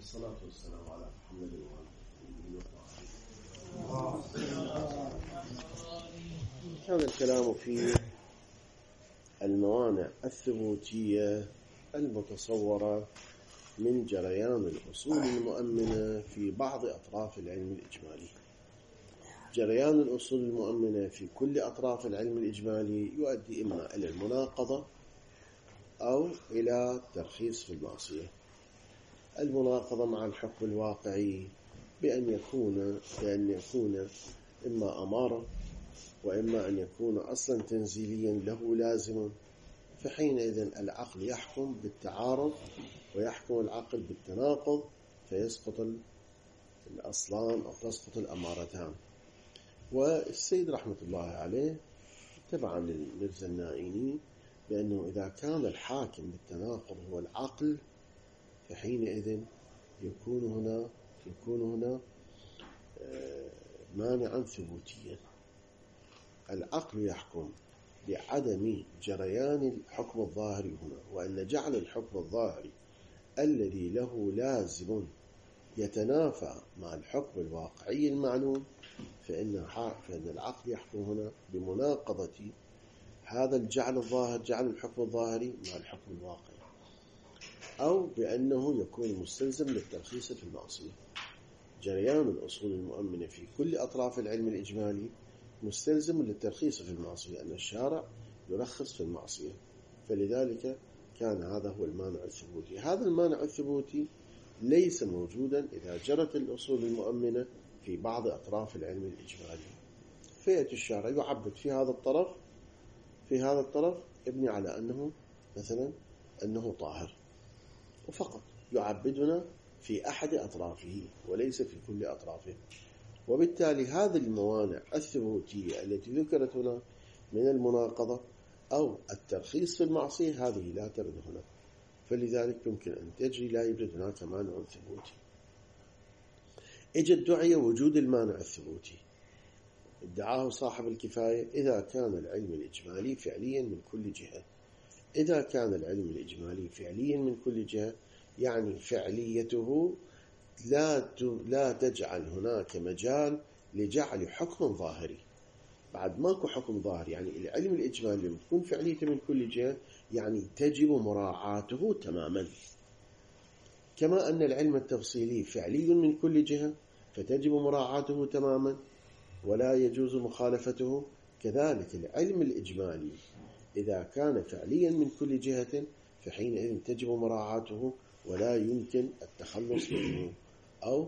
والصلاة والسلام على محمد وعلى آله. كان الكلام في الموانع الثبوتية المتصورة من جريان الأصول المؤمنة في بعض أطراف العلم الإجمالي. جريان الأصول المؤمنة في كل أطراف العلم الإجمالي يؤدي إما إلى المناقضة أو إلى الترخيص في المعصية. المناقضة مع الحكم الواقعي بأن يكون إما أمارة وإما أن يكون أصلا تنزيليا له لازم، فحينئذ العقل يحكم بالتعارض ويحكم العقل بالتناقض فيسقط الأصلان أو تسقط الأمارتان. والسيد رحمة الله عليه تبعا للمرزا النائيني بأنه إذا كان الحاكم بالتناقض هو العقل فحينئذ يكون هنا مانعا ثبوتيا. العقل يحكم بعدم جريان الحكم الظاهري هنا، وأن جعل الحكم الظاهري الذي له لازم يتنافى مع الحكم الواقعي المعلوم، فإن العقل يحكم هنا بمناقضة هذا الجعل الظاهر، جعل الحكم الظاهري مع الحكم الواقعي، أو بأنه يكون مستلزم للترخيص في المعصية. جريان الأصول المؤمنة في كل أطراف العلم الإجمالي مستلزم للترخيص في المعصية، أن الشارع يرخص في المعصية، فلذلك كان هذا هو المانع الثبوتي. هذا المانع الثبوتي ليس موجودا إذا جرت الأصول المؤمنة في بعض أطراف العلم الإجمالي، فيأتي الشارع يعبد في هذا الطرف يبني على أنه مثلا أنه طاهر، وفقط يعبدنا في أحد أطرافه وليس في كل أطرافه. وبالتالي هذه الموانع الثبوتية التي ذكرت هنا من المناقضة أو الترخيص في المعصية هذه لا ترد هنا، فلذلك يمكن أن تجري لا يوجد هناك مانع ثبوتي. ادعي وجود المانع الثبوتي، ادعاه صاحب الكفاية إذا كان العلم الإجمالي فعليا من كل جهة. إذا كان العلم الإجمالي فعليا من كل جهة يعني فعليته لا تجعل هناك مجال لجعل حكم ظاهري. بعد ماكو حكم ظاهر، يعني العلم الإجمالي لما تكون فعليته من كل جهة يعني تجب مراعاته تماما، كما أن العلم التفصيلي فعلي من كل جهة فتجب مراعاته تماما ولا يجوز مخالفته. كذلك العلم الإجمالي إذا كان فعليا من كل جهة فحينئذ تجب مراعاته ولا يمكن التخلص منه، أو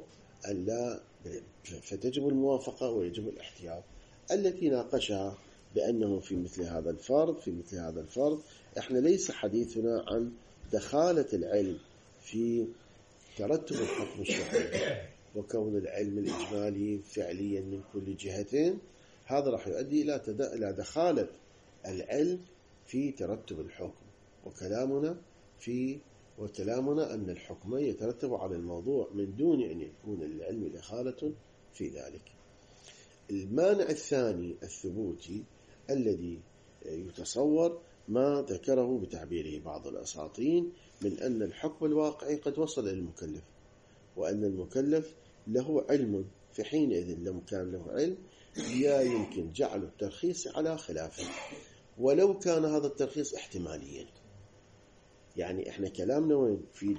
فتجب الموافقة ويجب الاحتياط التي ناقشها بأنه في مثل هذا الفرض احنا ليس حديثنا عن دخالة العلم في ترتب الحكم الشرعي، وكون العلم الإجمالي فعليا من كل جهتين هذا راح يؤدي إلى دخالة العلم في ترتب الحكم، وكلامنا أن الحكم يترتب على الموضوع من دون أن يكون للعلم دخالة في ذلك. المانع الثاني الثبوتي الذي يتصور ما ذكره بتعبيره بعض الأساطين من أن الحكم الواقعي قد وصل إلى المكلف، وأن المكلف له علم، في حينئذ لم كان له علم لا يمكن جعل الترخيص على خلافه ولو كان هذا الترخيص احتماليا. يعني احنا كلامنا وين؟ في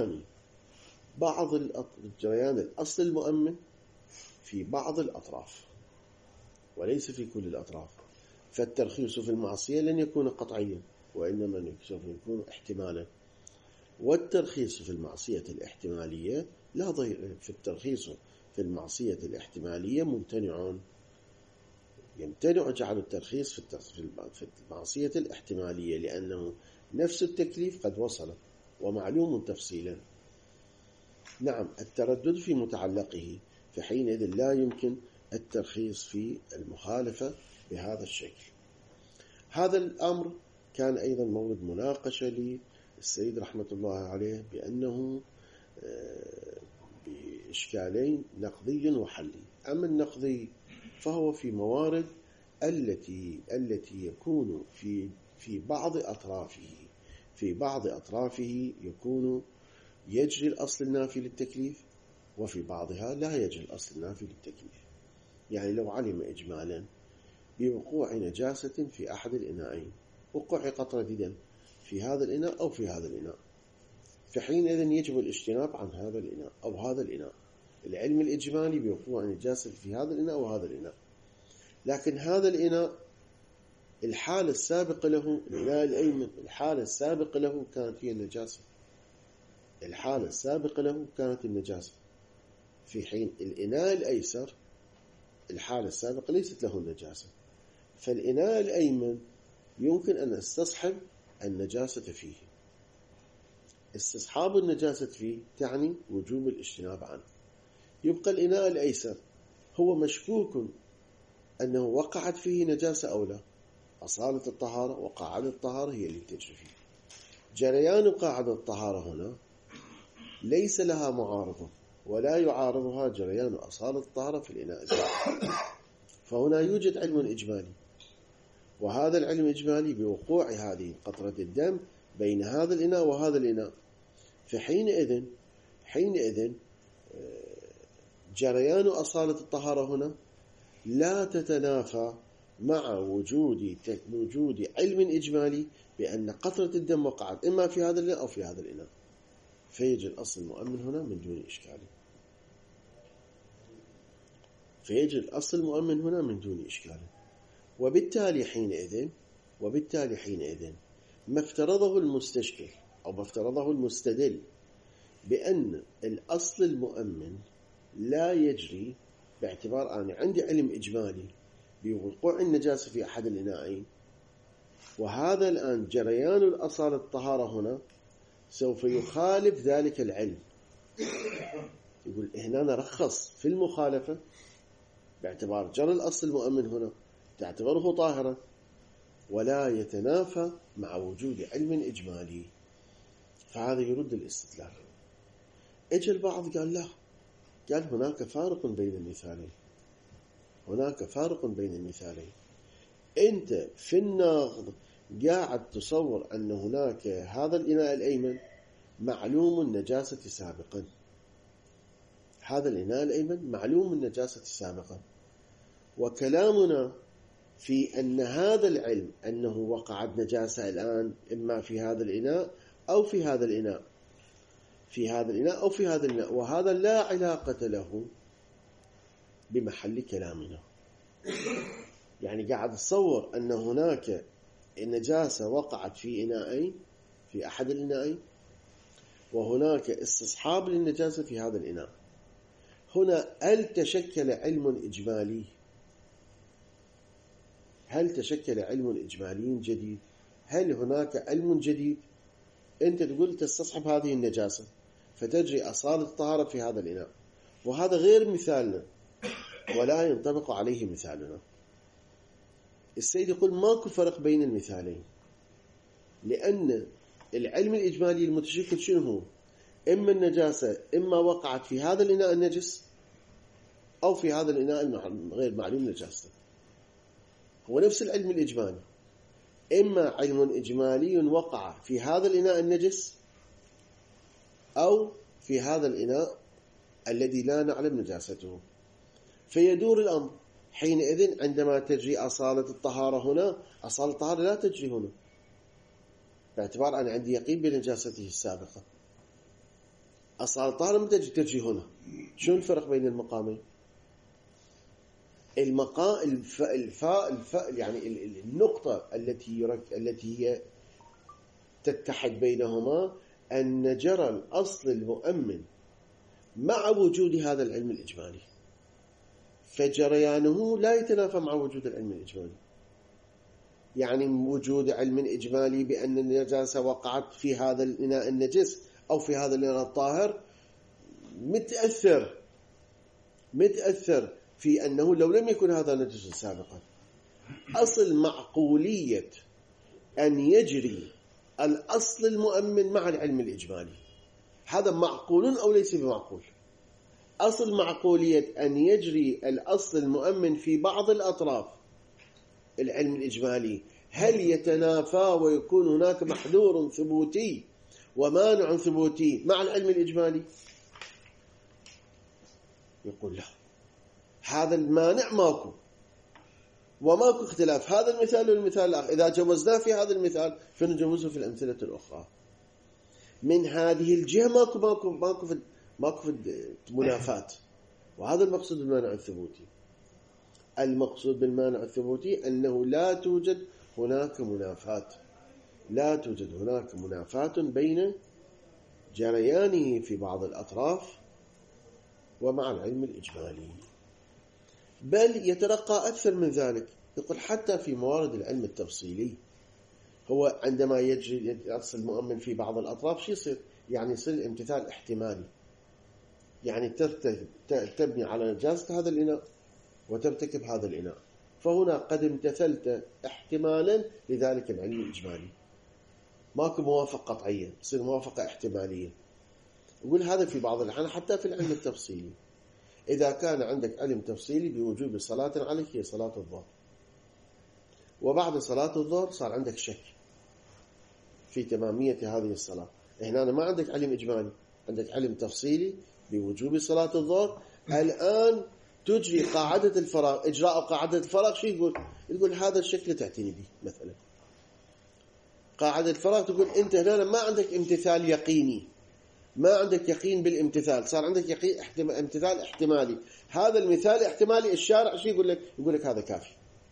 جريان الأصل المؤمن في بعض الأطراف وليس في كل الأطراف، فالترخيص في المعصية لن يكون قطعيا وإنما سوف يكون احتمالا. والترخيص في المعصية الاحتمالية لا ضير في الترخيص في المعصية الاحتمالية يمتنع جعل الترخيص في المعصية الاحتمالية لأنه نفس التكليف قد وصل ومعلوم تفصيلا. نعم التردد في متعلقه، فحينئذ لا يمكن الترخيص في المخالفة بهذا الشكل. هذا الأمر كان أيضا مورد مناقشة للسيد رحمة الله عليه بأنه بإشكالين نقضي وحلي. أما النقضي فهو في موارد التي يكون في بعض أطرافه يكون يجري الأصل النافي للتكليف، وفي بعضها لا يجري الأصل النافي للتكليف. يعني لو علم إجمالا بوقوع نجاسة في أحد الإناءين، وقوع قطرة دم في هذا الإناء أو في هذا الإناء، فحينئذ يجب الاجتناب عن هذا الإناء أو هذا الإناء. العلم الإجمالي بوقوع نجاسة في هذا الإناء وهذا الإناء، لكن هذا الإناء الحالة السابقة له، الإناء الأيمن، الحالة السابقة له كانت هي النجاسة، الحالة السابقة له كانت النجاسة، في حين الإناء الأيسر الحالة السابقة ليست له النجاسة. فالإناء الأيمن يمكن أن استصحب النجاسة فيه. استصحاب النجاسة فيه تعني وجوب الاجتناب عنه. يبقى الإناء الأيسر هو مشكوك أنه وقعت فيه نجاسة أو لا، أصالة الطهارة وقاعدة الطهارة هي اللي تجري فيه. جريان قاعدة الطهارة هنا ليس لها معارضة، ولا يعارضها جريان أصالة الطهارة في الإناء الأيسر. فهنا يوجد علم إجمالي، وهذا العلم الإجمالي بوقوع هذه قطرة الدم بين هذا الإناء وهذا الإناء، فحينئذ جريان أصالة الطهارة هنا لا تتنافى مع وجود علم إجمالي بأن قطرة الدم وقعت إما في هذا الإناء أو في هذا الإناء، فيجي الأصل المؤمن هنا من دون إشكال. وبالتالي حينئذ ما افترضه المستشكل أو ما افترضه المستدل بأن الأصل المؤمن لا يجري، باعتبار أنا عندي علم إجمالي بوقوع النجاسة في أحد الإناءين، وهذا الآن جريان الأصالة الطهارة هنا سوف يخالف ذلك العلم. يقول هنا نرخص في المخالفة باعتبار جرى الأصل المؤمن هنا تعتبره طاهرا، ولا يتنافى مع وجود علم إجمالي، فهذا يرد الاستدلال. اجى البعض قال لا، قال هناك فارق بين المثالين. انت في الناقض قاعد تصور أن هناك هذا الإناء الأيمن معلوم النجاسة سابقا، هذا الإناء الأيمن معلوم النجاسة سابقا، وكلامنا في أن هذا العلم أنه وقعت نجاسة الآن إما في هذا الإناء أو في هذا الإناء، وهذا لا علاقة له بمحل كلامنا. يعني قاعد تصور أن هناك النجاسة وقعت في إناءين، في أحد الإناءين، وهناك استصحاب للنجاسة في هذا الإناء. هنا هل تشكل علم إجمالي جديد؟ هل هناك علم جديد؟ أنت تقول تستصحب هذه النجاسة فتجري أصالة الطهارة في هذا الإناء، وهذا غير مثالنا ولا ينطبق عليه مثالنا. السيد يقول ماكو فرق بين المثالين، لأن العلم الإجمالي المتشكل شنو هو؟ إما النجاسة إما وقعت في هذا الإناء النجس أو في هذا الإناء غير معلوم نجاسته. هو نفس العلم الإجمالي، إما علم إجمالي وقع في هذا الإناء النجس أو في هذا الإناء الذي لا نعلم نجاسته. فيدور الأمر حينئذ عندما تجري أصالة الطهارة هنا، أصالة الطهارة لا تجري هنا باعتبار أنا عندي يقين بنجاسته السابقة. أصالة الطهارة متى تجري هنا؟ شو الفرق بين المقامين؟ يعني النقطة التي هي تتحد بينهما أن جرى الأصل المؤمن مع وجود هذا العلم الإجمالي، فجريانه لا يتنافى مع وجود العلم الإجمالي. يعني وجود علم إجمالي بأن النجاسة وقعت في هذا الإناء النجس أو في هذا الإناء الطاهر متأثر في أنه لو لم يكن هذا نجس سابقا. أصل معقولية أن يجري الأصل المؤمن مع العلم الإجمالي، هذا معقول أو ليس بمعقول؟ أصل معقولية أن يجري الأصل المؤمن في بعض الأطراف العلم الإجمالي، هل يتنافى ويكون هناك محذور ثبوتي ومانع ثبوتي مع العلم الإجمالي؟ يقول لا، هذا المانع ماكو وماكو اختلاف، هذا المثال والمثال الآخر إذا جوزناه في هذا المثال فنجوزه في الأمثلة الأخرى. من هذه الجهة ماكو في منافات. وهذا المقصود بالمانع الثبوتي. المقصود بالمانع الثبوتي أنه لا توجد هناك منافات بين جريانه في بعض الأطراف ومع العلم الإجمالي، بل يترقى أكثر من ذلك. يقول حتى في موارد العلم التفصيلي هو عندما يجري يصل المؤمن في بعض الأطراف شو يصير؟ يعني يصير الامتثال احتمالي، يعني تبني على نجاسة هذا الإناء وترتكب هذا الإناء، فهنا قد امتثلت احتمالا لذلك العلم الإجمالي، ماكو موافقة قطعية، تصير موافقة احتمالية. يقول هذا في بعض الأحيان حتى في العلم التفصيلي. إذا كان عندك علم تفصيلي بوجوب صلاة عليك هي صلاة الظهر، وبعد صلاة الظهر صار عندك شك في تمامية هذه الصلاة، هنا ما عندك علم إجمالي، عندك علم تفصيلي بوجوب صلاة الظهر. الآن تجري قاعدة الفراغ، إجراء قاعدة الفراغ شو يقول هذا الشكل تعتني به مثلا. قاعدة الفراغ تقول أنت هنا ما عندك امتثال يقيني، ما عندك يقين بالامتثال، صار عندك يقين امتثال احتمالي. هذا المثال احتمالي الشارع شو يقول لك هذا كافي.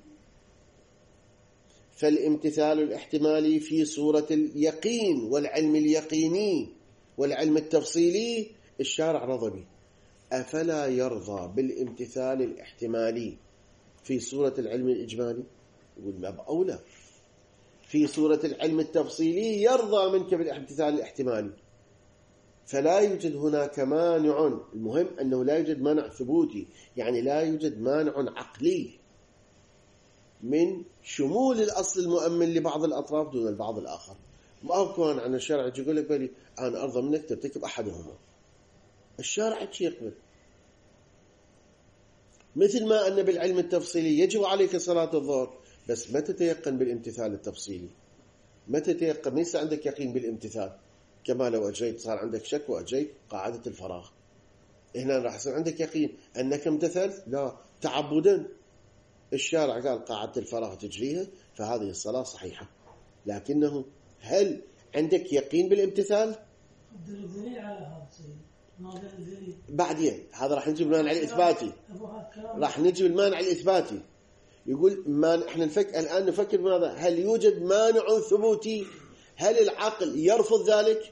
فالامتثال الاحتمالي في صورة اليقين والعلم اليقيني والعلم التفصيلي الشارع رضى به. أفلا يرضى بالامتثال الاحتمالي في صورة العلم الإجمالي؟ يقول باب أولى. في صورة العلم التفصيلي يرضى منك بالامتثال الاحتمالي. فلا يوجد هناك مانع، المهم أنه لا يوجد مانع ثبوتي، يعني لا يوجد مانع عقلي من شمول الأصل المؤمن لبعض الأطراف دون البعض الآخر. ما كان عن الشارع يقول لك بلي أنا أرضى منك ترتكب أحدهما، الشارع يقبل. مثل ما أن بالعلم التفصيلي يجب عليك صلاة الظهر، بس ما تتيقن بالامتثال التفصيلي، ما تتيقن، ليس عندك يقين بالامتثال، كما لو أجريت صار عندك شك وأجريت قاعدة الفراغ. هنا راح يصير عندك يقين أنك امتثلت، لا تعبدا الشارع قال قاعدة الفراغ تجريها، فهذه الصلاة صحيحة. لكنه هل عندك يقين بالامتثال؟ الدليل على هذا الشيء ما الدليل بعدين، هذا راح نجيب المانع الإثباتي، راح نجيب المانع الإثباتي. يقول احنا الآن نفكر بماذا؟ هل يوجد مانع ثبوتي؟ هل العقل يرفض ذلك؟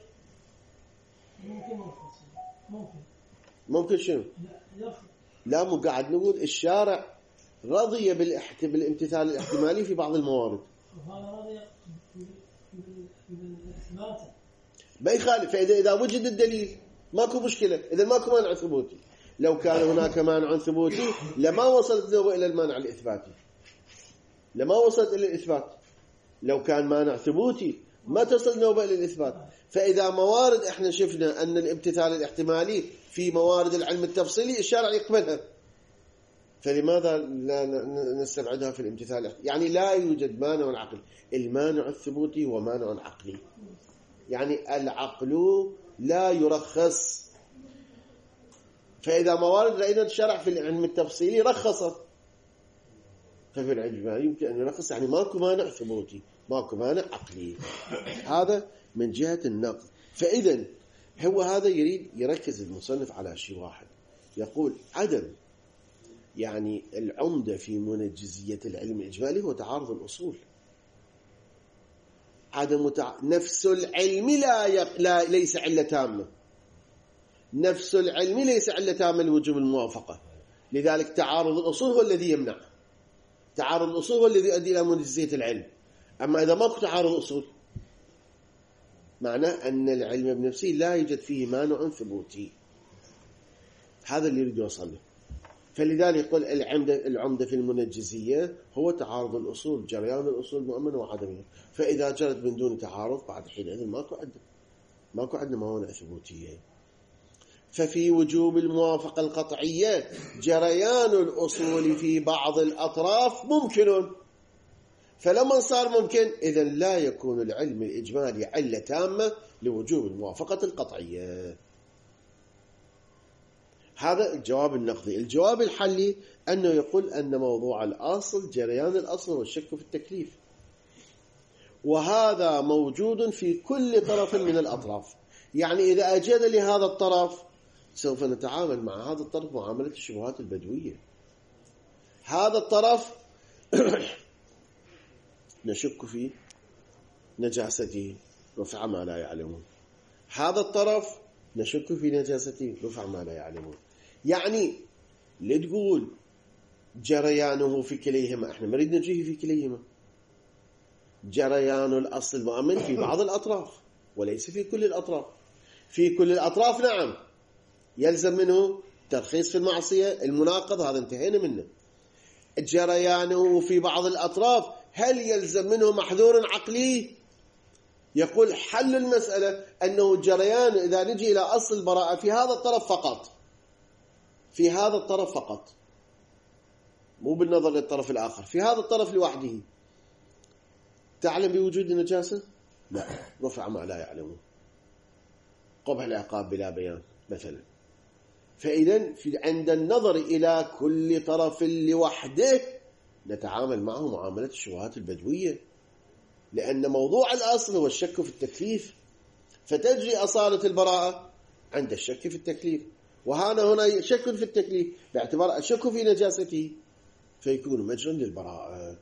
ممكن شنو؟ لا مو قاعد نقول الشارع رضي بالامتثال الاحتمالي في بعض الموارد، ما يخالف. فإذا وجد الدليل ماكو مشكلة، إذا ماكو مانع ثبوتي. لو كان هناك مانع ثبوتي لما وصلت له إلى المانع الإثباتي، لما وصلت إلى الإثبات. لو كان مانع ثبوتي ما تصل نوبة إلى الإثبات. فإذا موارد احنا شفنا أن الامتثال الاحتمالي في موارد العلم التفصيلي الشارع يقبلها، فلماذا لا نستبعدها في الامتثال؟ يعني لا يوجد مانع عقلي. المانع الثبوتي هو مانع عقلي، يعني العقل لا يرخص. فإذا موارد رأينا الشرع في العلم التفصيلي رخصت، ففي العلم يمكن أن يرخص، يعني ماكو مانع ثبوتي، ماكو مانع عقلي. هذا من جهة النقد. فإذا هو هذا يريد يركز المصنف على شيء واحد، يقول عدم يعني العمدة في منجزية العلم الإجمالي هو تعارض الأصول. عدم نفس العلم ليس علة تامة، نفس العلم ليس علة تامة لوجوب الموافقة. لذلك تعارض الأصول هو الذي يمنع، تعارض الأصول هو الذي يؤدي إلى منجزية العلم. أما إذا ماكو تعارض أصول معناه أن العلم بنفسه لا يوجد فيه مانع ثبوتي. هذا اللي يريد يوصل له. فلذلك يقول العمدة في المنجزية هو تعارض الأصول، جريان الأصول المؤمنة وعدمها. فإذا جرت من دون تعارض بعد حينئذ ماكو عندنا موانع ثبوتية. ففي وجوب الموافقة القطعية جريان الأصول في بعض الأطراف ممكن، فلما صار ممكن إذا لا يكون العلم الإجمالي علة تامة لوجوب الموافقة القطعية. هذا الجواب النقدي. الجواب الحلي أنه يقول أن موضوع الأصل جريان الأصل والشك في التكليف، وهذا موجود في كل طرف من الأطراف. يعني إذا أجد لهذا الطرف سوف نتعامل مع هذا الطرف معاملة الشبهات البدوية. هذا الطرف نشك في نجاسته رفع ما لا يعلمون، هذا الطرف نشك في نجاسته رفع ما لا يعلمون. يعني لتقول جريانه في كليهما، احنا نريد نجيه في كليهما. جريان الأصل المؤمن في بعض الأطراف وليس في كل الأطراف. في كل الأطراف نعم يلزم منه ترخيص في المعصية المناقض، هذا انتهينا منه. جريانه في بعض الأطراف هل يلزم منه محذور عقلي؟ يقول حل المسألة أنه جريان إذا نجي إلى أصل البراءة في هذا الطرف فقط، في هذا الطرف فقط، مو بالنظر للطرف الآخر، في هذا الطرف لوحده. تعلم بوجود النجاسة؟ لا، رفع ما لا يعلمون، قبح العقاب بلا بيان مثلا. فإذا عند النظر إلى كل طرف لوحده نتعامل معه معاملة الشبهات البدوية، لأن موضوع الأصل هو الشك في التكليف، فتجري أصالة البراءة عند الشك في التكليف. هنا شك في التكليف باعتبار الشك في نجاسته فيكون مجرا للبراءة.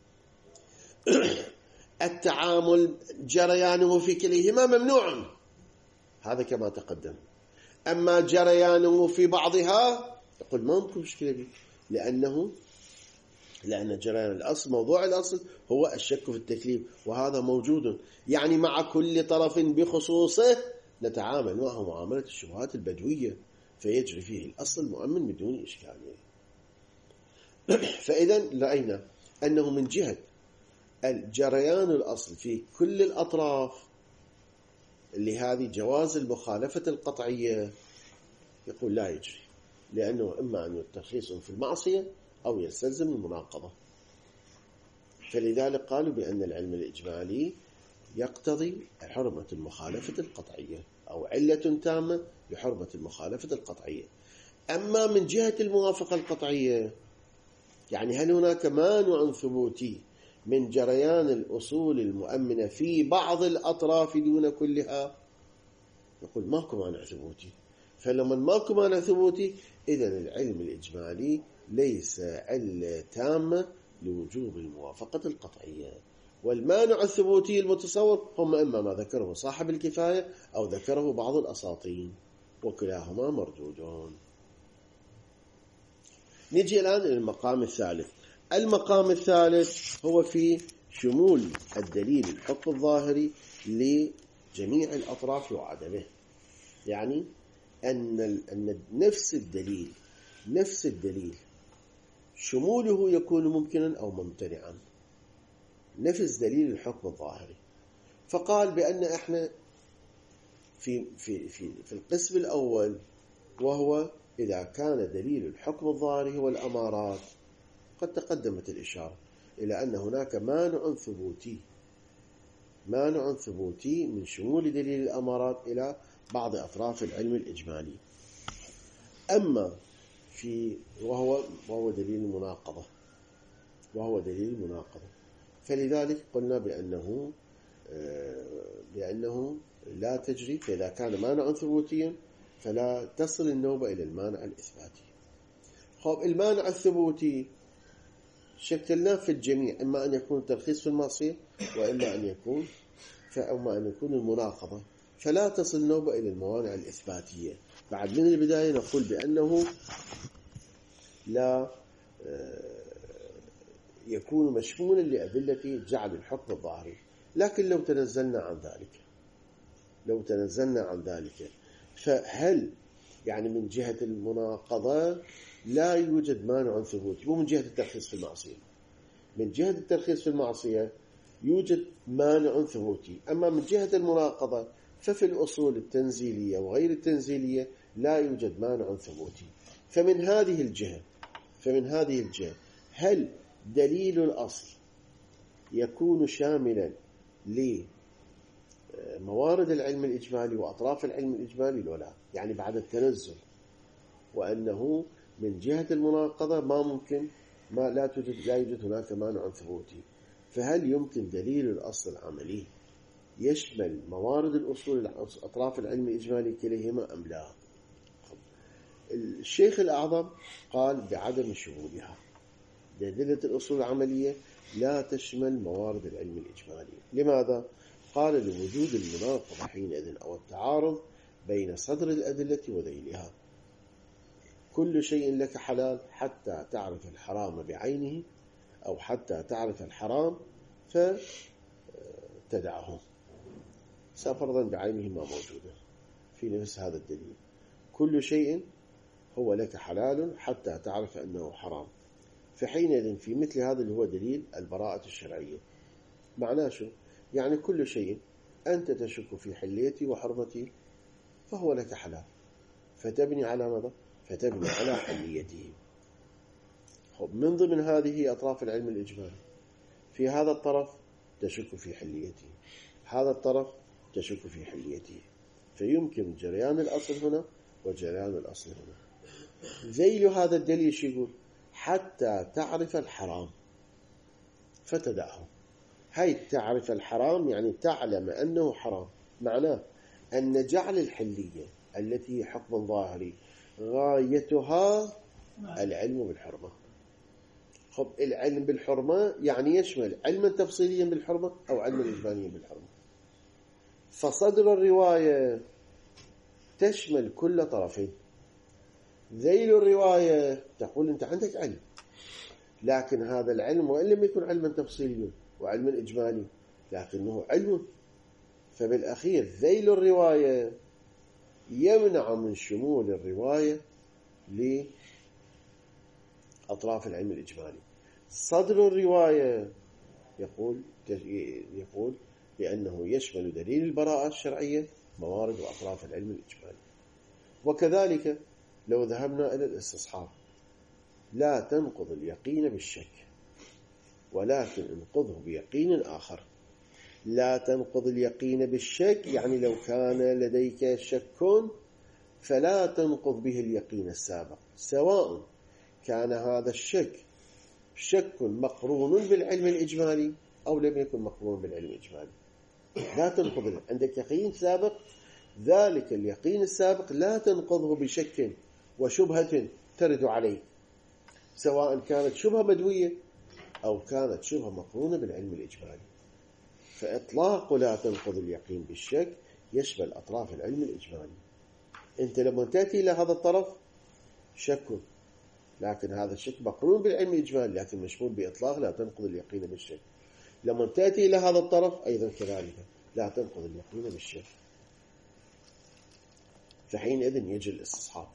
التعامل جريانه في كليهما ممنوع، هذا كما تقدم. أما جريانه في بعضها يقول ما ممكن مشكلة به، لأن جريان الأصل موضوع الأصل هو الشك في التكليف، وهذا موجود. يعني مع كل طرف بخصوصه نتعامل معه معاملة الشبهات البدوية، فيجري فيه الأصل المؤمن بدون إشكال. فإذا رأينا أنه من جهة الجريان الأصل في كل الأطراف لهذه جواز المخالفة القطعية يقول لا يجري، لأنه إما أن يترخيص في المعصية أو يستلزم المناقضة. فلذلك قالوا بأن العلم الإجمالي يقتضي حرمة المخالفة القطعية أو علة تامة لحرمة المخالفة القطعية. أما من جهة الموافقة القطعية، يعني هل هناك مانع ثبوتي من جريان الأصول المؤمنة في بعض الأطراف دون كلها؟ يقول ماكو مانع ثبوتي. فلما ماكو مانع ثبوتي إذن العلم الإجمالي ليس علة تامة لوجوب الموافقة القطعية. والمانع الثبوتي المتصور هم إما ما ذكره صاحب الكفاية أو ذكره بعض الأساطين، وكلاهما مردودون. نجي الآن إلى المقام الثالث. المقام الثالث هو في شمول الدليل الحكم الظاهري لجميع الأطراف وعدمه. يعني أن نفس الدليل شموله يكون ممكنا أو ممتنعا، نفس دليل الحكم الظاهري. فقال بأن احنا في القسم الأول، وهو إذا كان دليل الحكم الظاهري هو الأمارات، قد تقدمت الإشارة إلى أن هناك مانع ثبوتي من شمول دليل الأمارات إلى بعض أطراف العلم الإجمالي. أما وهو دليل المناقضة، فلذلك قلنا بأنه لا تجري. فإذا كان مانع ثبوتيا فلا تصل النوبة إلى المانع الإثباتي. المانع الثبوتي شكلناه في الجميع، إما أن يكون ترخيص في المعصية وإما أن يكون المناقضة، فلا تصل النوبة إلى الموانع الإثباتية. بعد من البداية نقول بأنه لا يكون مشمولا لأدلة جعل الحكم الظاهري. لكن لو تنزلنا عن ذلك فهل يعني من جهة المناقضة لا يوجد مانع ثبوتي، مو من جهة الترخيص في المعصية. من جهة الترخيص في المعصية يوجد مانع ثبوتي، أما من جهة المناقضة ففي الأصول التنزيلية وغير التنزيلية لا يوجد مانع ثبوتي. فمن هذه الجهة هل دليل الأصل يكون شاملا لموارد العلم الإجمالي وأطراف العلم الإجمالي ولا يعني بعد التنزل، وأنه من جهة المناقضة ما ممكن لا يوجد هناك مانع ثبوتي. فهل يمكن دليل الأصل العملي يشمل موارد الأصول أطراف العلم الإجمالي كليهما أم لا؟ الشيخ الأعظم قال بعدم شمولها، أدلة الأصول العملية لا تشمل موارد العلم الإجمالي. لماذا؟ قال لوجود المناقضة حينئذ أو التعارض بين صدر الأدلة وذيلها. كل شيء لك حلال حتى تعرف الحرام بعينه، أو حتى تعرف الحرام فتدعه. سأفرضا بعينه ما موجودة في نفس هذا الدليل. كل شيء هو لك حلال حتى تعرف أنه حرام، فحينئذ في مثل هذا اللي هو دليل البراءة الشرعية. معناه شو؟ يعني كل شيء أنت تشك في حليتي وحرمتي فهو لك حلال، فتبني على ماذا؟ فتبني على حليته. من ضمن هذه أطراف العلم الإجمالي، في هذا الطرف تشك في حليته، هذا الطرف تشك في حليته، فيمكن جريان الأصل هنا وجريان الأصل هنا. ذيل هذا الدليل شو يقول؟ حتى تعرف الحرام فتدعه. هاي تعرف الحرام يعني تعلم أنه حرام، معناه أن جعل الحلية التي هي حكم ظاهري غايتها العلم بالحرمة. خب العلم بالحرمة يعني يشمل علما تفصيليا بالحرمة أو علما إجماليا بالحرمة. فصدر الرواية تشمل كل طرفين. ذيل الرواية تقول أنت عندك علم، لكن هذا العلم وإن لم يكن علما تفصيليا وعلما إجمالي لكنه علم. فبالأخير ذيل الرواية يمنع من شمول الرواية لأطراف العلم الإجمالي. صدر الرواية يقول بأنه يشمل دليل البراءة الشرعية موارد وأطراف العلم الإجمالي. وكذلك لو ذهبنا إلى الاستصحاب، لا تنقض اليقين بالشك ولكن انقضه بيقين آخر. لا تنقض اليقين بالشك يعني لو كان لديك شك فلا تنقض به اليقين السابق، سواء كان هذا الشك شك مقرون بالعلم الإجمالي أو لم يكن مقرون بالعلم الإجمالي. لا تنقض، عندك يقين سابق، ذلك اليقين السابق لا تنقضه بشك وشبهة ترد عليك، سواء كانت شبهة مدوية أو كانت شبهة مقرونة بالعلم الإجمالي. فإطلاق لا تنقض اليقين بالشك يشمل أطراف العلم الإجمالي. أنت لما تأتي إلى هذا الطرف شك، لكن هذا الشك مقرون بالعلم الإجمالي لكن مشمول بإطلاق لا تنقض اليقين بالشك. لما تأتي إلى هذا الطرف أيضا كذلك لا تنقض اليقين بالشك، فحينئذ يجي الاستصحاب.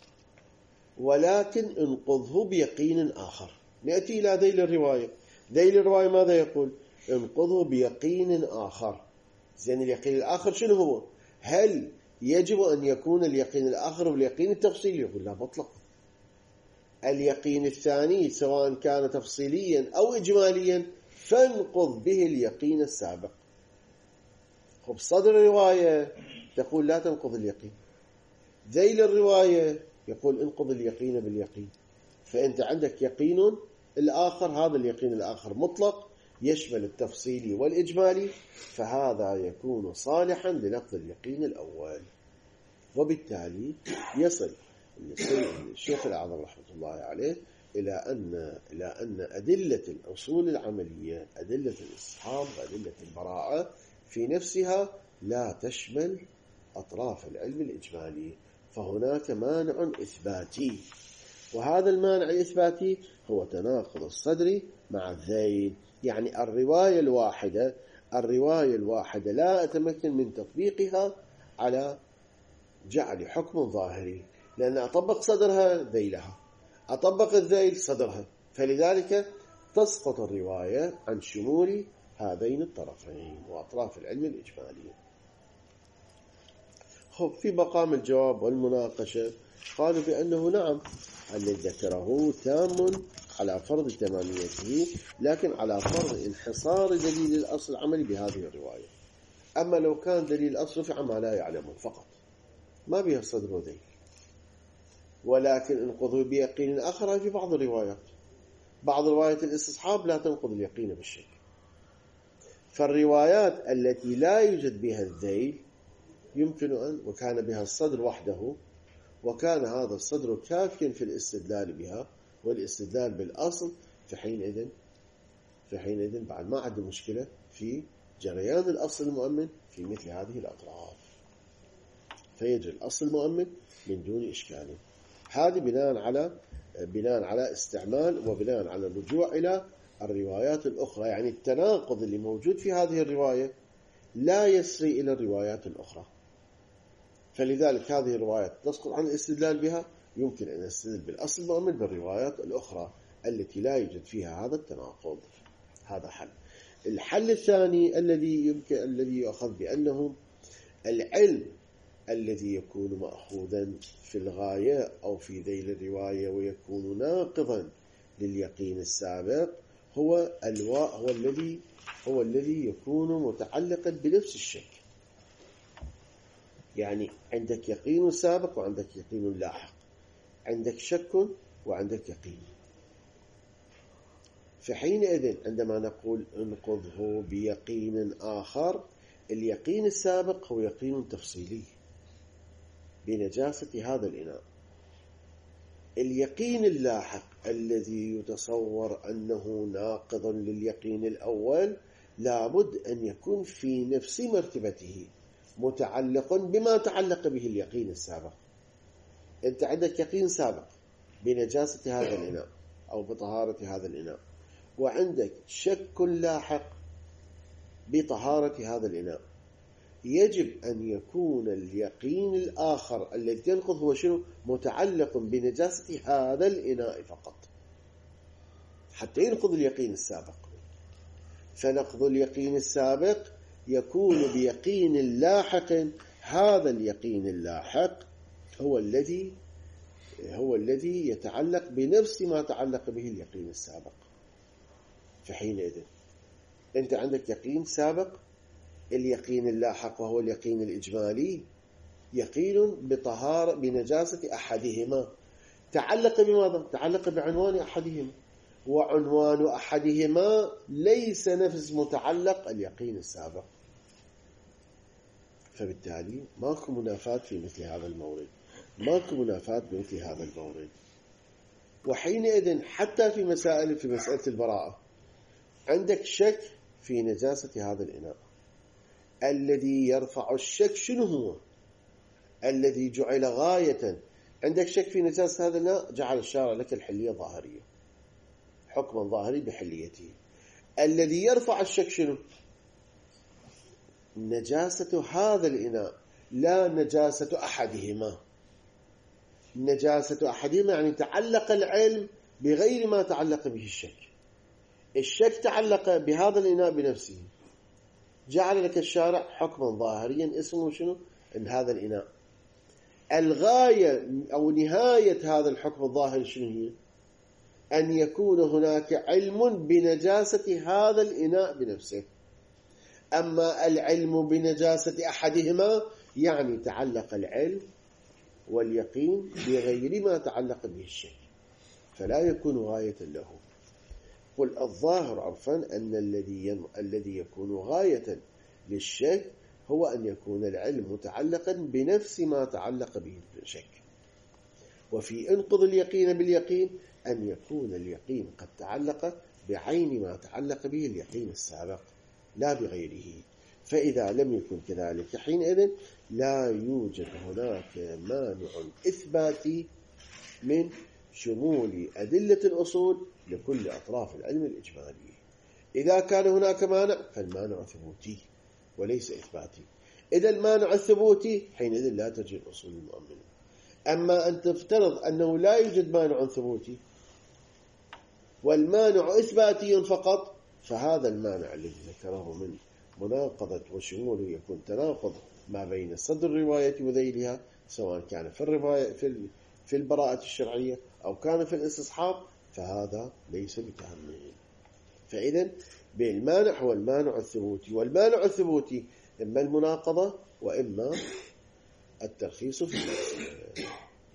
ولكن انقضه بيقين آخر. نأتي إلى ذيل الرواية. ذيل الرواية ماذا يقول؟ انقضه بيقين آخر. زين اليقين الآخر شنو هو؟ هل يجب أن يكون اليقين الآخر واليقين التفصيلي؟ يقول لا مطلق. اليقين الثاني سواء كان تفصيليا أو إجماليا فانقض به اليقين السابق. خب صدر الرواية تقول لا تنقض اليقين، ذيل الرواية يقول انقض اليقين باليقين. فأنت عندك يقين الآخر، هذا اليقين الآخر مطلق يشمل التفصيلي والإجمالي، فهذا يكون صالحا لنقض اليقين الأول. وبالتالي يصل الشيخ الأعظم رحمة الله عليه إلى أن أدلة الأصول العملية، أدلة الاستصحاب وأدلة البراءة في نفسها لا تشمل أطراف العلم الإجمالي، فهناك مانع إثباتي، وهذا المانع الإثباتي هو تناقض الصدر مع الذيل. يعني الرواية الواحدة لا أتمكن من تطبيقها على جعل حكم ظاهري، لأن أطبق صدرها ذيلها، أطبق الذيل صدرها، فلذلك تسقط الرواية عن شمول هذين الطرفين وأطراف العلم الإجمالي. في مقام الجواب والمناقشة قالوا بأنه نعم الذي ذكره تام على فرض تماميته، لكن على فرض انحصار دليل الأصل العملي بهذه الرواية. أما لو كان دليل الأصل رفع ما لا يعلمه فقط، ما بها الصدر وذيل، ولكن انقضوا بيقين آخر في بعض الروايات. بعض روايات الاستصحاب لا تنقض اليقين بالشك. فالروايات التي لا يوجد بها الذيل يمكن أن وكان بها الصدر وحده، وكان هذا الصدر كافيا في الاستدلال بها والاستدلال بالأصل، في حينئذ بعد ما عندنا مشكلة في جريان الأصل المؤمن في مثل هذه الأطراف، فيجري الأصل المؤمن من دون إشكال. هذه بناء على استعمال وبناء على الرجوع إلى الروايات الأخرى، يعني التناقض اللي موجود في هذه الرواية لا يسري إلى الروايات الأخرى. فلذلك هذه الروايات تسقط عن الاستدلال بها، يمكن أن نستدل بالأصل المؤمن بالروايات الأخرى التي لا يوجد فيها هذا التناقض. هذا حل. الحل الثاني الذي يؤخذ بأنه العلم الذي يكون مأخوذا في الغاية أو في ذيل الرواية ويكون ناقضا لليقين السابق هو الذي يكون متعلقا بنفس الشك. يعني عندك يقين سابق وعندك يقين لاحق، عندك شك وعندك يقين. فحينئذ عندما نقول انقضه بيقين آخر، اليقين السابق هو يقين تفصيلي بنجاسة هذا الإناء. اليقين اللاحق الذي يتصور أنه ناقض لليقين الأول لابد أن يكون في نفس مرتبته متعلق بما تعلق به اليقين السابق. أنت عندك يقين سابق بنجاسة هذا الإناء أو بطهارة هذا الإناء، وعندك شك لاحق بطهارة هذا الإناء. يجب أن يكون اليقين الآخر الذي ينقض هو شنو؟ متعلق بنجاسة هذا الإناء فقط حتى ينقض اليقين السابق. فنقض اليقين السابق يكون بيقين لاحق، هذا اليقين اللاحق هو الذي يتعلق بنفس ما تعلق به اليقين السابق. فحينئذ أنت عندك يقين سابق، اليقين اللاحق وهو اليقين الإجمالي يقين بطهارة بنجاسة أحدهما، تعلق بماذا؟ تعلق بعنوان أحدهما، وعنوان أحدهما ليس نفس متعلق اليقين السابق. فبالتالي ماكو منافاة في مثل هذا المورد، ماكو منافاة بمثل هذا المورد. وحينئذ حتى في مسألة البراءة عندك شك في نجاسة هذا الإناء، الذي يرفع الشك شنو هو؟ الذي جعل غاية. عندك شك في نجاسة هذا الإناء، جعل الشارع لك الحلية ظاهرية، حكما ظاهري بحليته. الذي يرفع الشك شنو؟ نجاسة هذا الإناء لا نجاسة أحدهما. نجاسة أحدهما يعني تعلق العلم بغير ما تعلق به الشك. الشك تعلق بهذا الإناء بنفسه، جعل لك الشارع حكما ظاهريا اسمه شنو؟ إن هذا الإناء. الغاية أو نهاية هذا الحكم الظاهري شنو هي؟ أن يكون هناك علم بنجاسة هذا الإناء بنفسه. أما العلم بنجاسة أحدهما يعني تعلق العلم واليقين بغير ما تعلق به الشك، فلا يكون غاية له. قل الظاهر عرفا أن الذي يكون غاية للشك هو أن يكون العلم متعلقا بنفس ما تعلق به الشك. وفي انقض اليقين باليقين أن يكون اليقين قد تعلق بعين ما تعلق به اليقين السابق لا بغيره. فإذا لم يكن كذلك حينئذ لا يوجد هناك مانع إثباتي من شمول أدلة الأصول لكل أطراف العلم الإجمالي. إذا كان هناك مانع فالمانع ثبوتي وليس إثباتي. إذا المانع الثبوتي حينئذ لا تجي الأصول المؤمنة. أما أن تفترض أنه لا يوجد مانع ثبوتي والمانع إثباتي فقط، فهذا المانع الذي ذكره من مناقضة وشموله يكون تناقض ما بين صدر الرواية وذيلها، سواء كان في الرواية في البراءة الشرعية أو كان في الاستصحاب، فهذا ليس بتهم. فإذا بالمانع هو المانع الثبوتي، والمانع الثبوتي إما المناقضة وإما الترخيص في المعصية.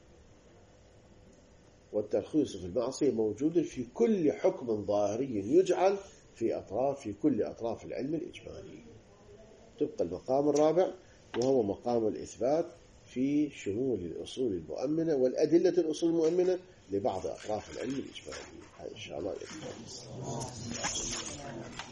والترخيص في المعصية موجود في كل حكم ظاهري يجعل في كل أطراف العلم الإجمالي، تبقى المقام الرابع وهو مقام الإثبات في شمول الأصول المؤمنة والأدلة الأصول المؤمنة لبعض أطراف العلم الإجمالي. هذا إن شاء الله.